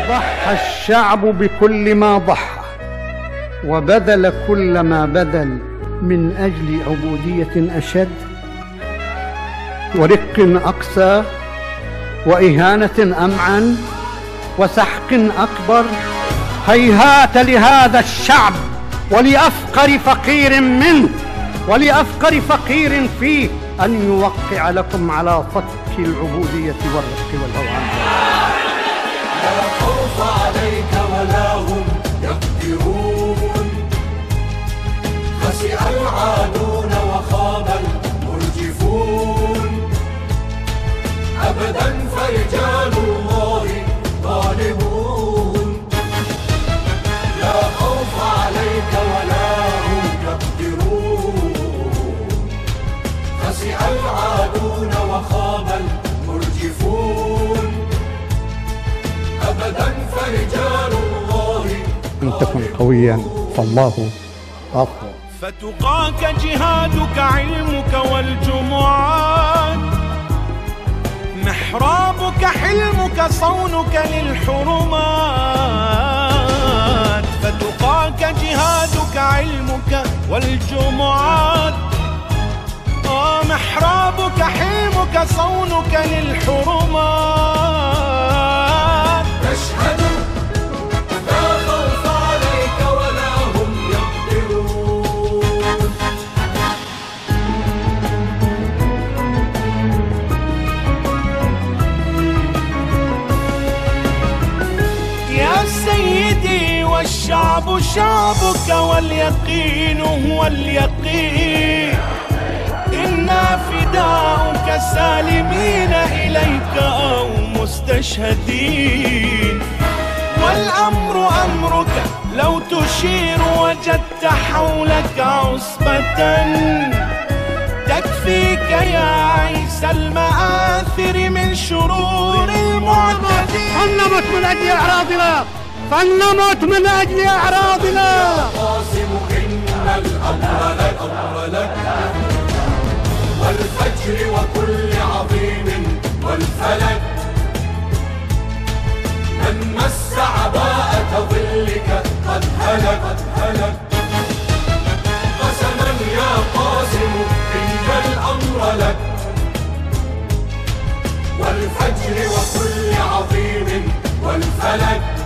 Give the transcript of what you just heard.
ضحى الشعب بكل ما ضحى، وبذل كل ما بذل من أجل عبودية أشد، ورق أقسى، وإهانة أمعن، وسحق أكبر. هيهات لهذا الشعب ولأفقر فقير منه ولأفقر فقير فيه أن يوقع لكم على فك العبودية والرق والهوان. لا خوف عليك ولا هم يقدرون، خسئ العادون وخاب المرجفون، أبدا فرجال الله غالبون. لا خوف عليك ولا هم يقدرون، خسئ العادون وخاب المرجفون، أبدا فرجال الله أن تكن قويا فالله أقوى. فتقاك جهادك علمك والجمعات، محرابك حلمك صونك للحرمات. فتقاك جهادك علمك والجمعات، محرابك حلمك صونك للحرمات. نشهد لا خوف عليك ولا هم يقدرون. يا سيدي والشعب شعبك واليقين هو اليقين، إنا فداؤك سالمين إليك أو مستشهدين. والأمر أمرك لو تشير وجدت حولك عصبة، تكفيك يا عيسى المآثر من شرور المعتدين. فلنمت من أجل أعراضنا، فلنمت من أجل أعراضنا. يا قاسم إن الأمر لك والفجر وكل عظيم والفلك. من مس عباءة ظلك قد هلك. قسما يا قاسم إن الأمر لك والفجر وكل عظيم والفلك.